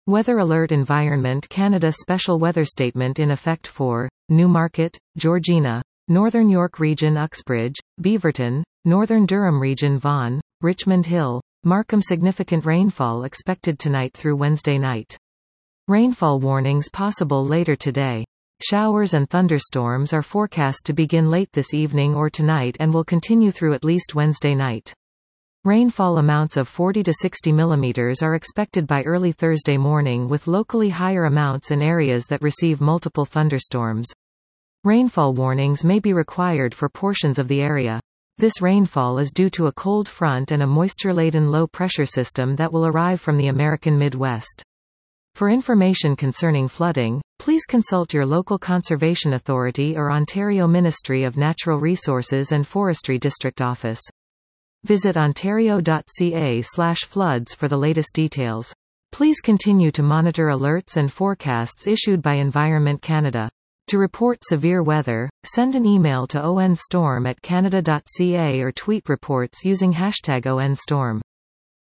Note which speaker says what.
Speaker 1: Weather Alert Environment Canada Special Weather Statement in effect for Newmarket, Georgina, Northern York Region Uxbridge, Beaverton, Northern Durham Region Vaughan, Richmond Hill, Markham. Significant rainfall expected tonight through Wednesday night. Rainfall warnings possible later today. Showers and thunderstorms are forecast to begin late this evening or tonight and will continue through at least Wednesday night. Rainfall amounts of 40 to 60 mm are expected by early Thursday morning, with locally higher amounts in areas that receive multiple thunderstorms. Rainfall warnings may be required for portions of the area. This rainfall is due to a cold front and a moisture-laden low-pressure system that will arrive from the American Midwest. For information concerning flooding, please consult your local conservation authority or Ontario Ministry of Natural Resources and Forestry District Office. Visit ontario.ca/floods for the latest details. Please continue to monitor alerts and forecasts issued by Environment Canada. To report severe weather, send an email to onstorm@canada.ca or tweet reports using #ONStorm.